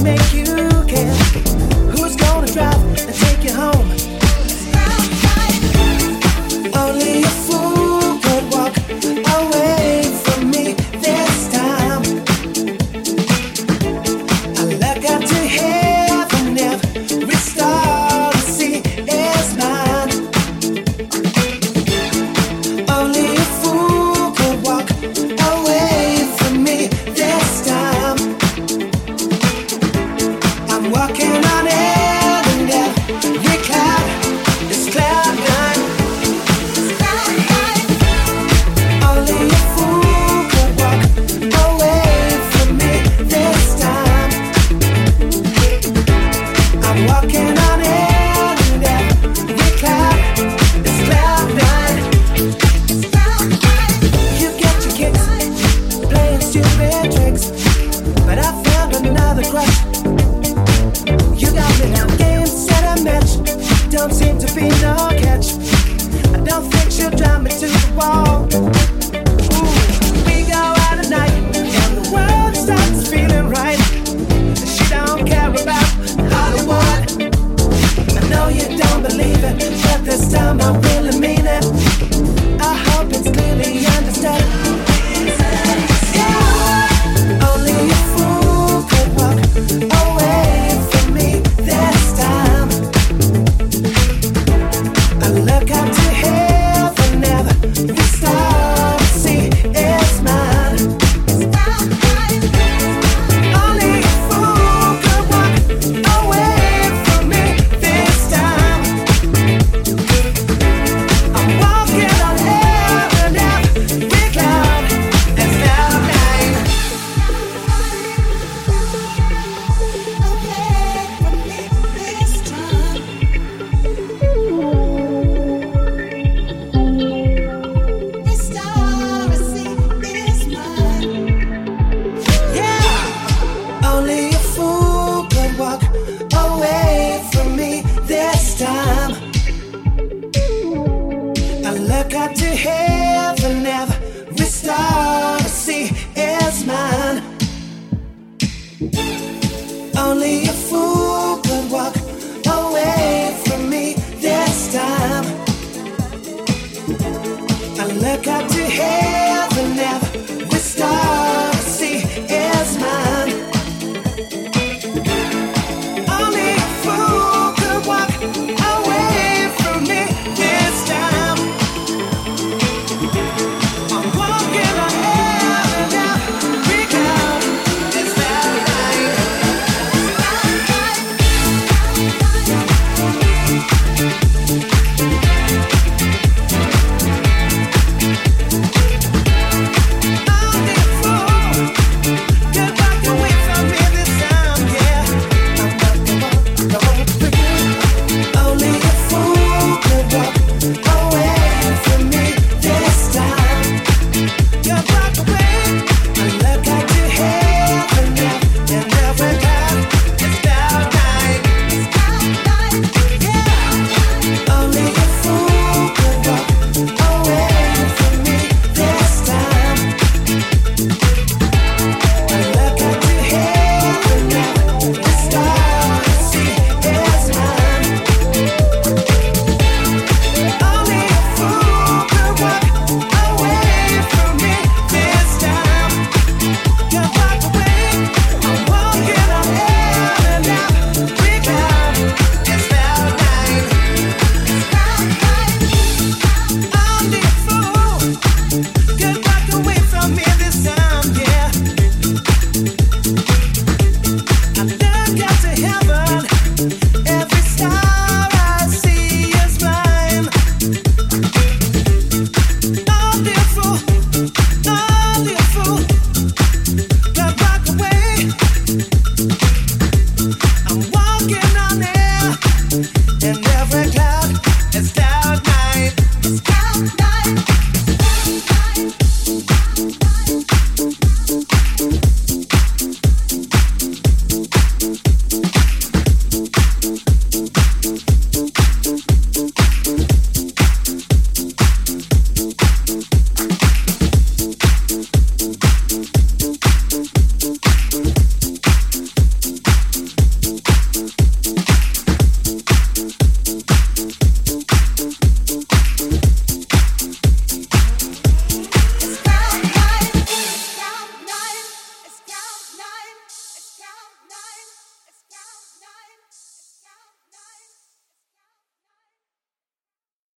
make you care. Who's gonna drive and take you home? Only a fool could walk away from me this time. I look up to heaven, every star to see is mine. Only a fool could walk away from me this time. I'm walking on air and every cloud is cloud nine. Only a fool could walk away from me this time. I'm walking on air and every cloud is cloud nine. You get your kicks playing stupid tricks, but I found another crush. You got me now, game, set, and match. Don't seem to be no catch. I don't think she'll drive me to the wall. Ooh, we go out at night, and the world starts feeling right. She don't care about Hollywood. I know you don't believe it, but this time I really mean it. I hope it's clearly understood. Yeah. Only a fool could walk away from me this time. I look up to heaven, every star to see is mine. Only a fool could walk away from me this time. I'm walking on heaven, every cloud is cloud nine. Yeah, only a fool could walk away from me this time. I look up to heaven, every star to see is mine. Only a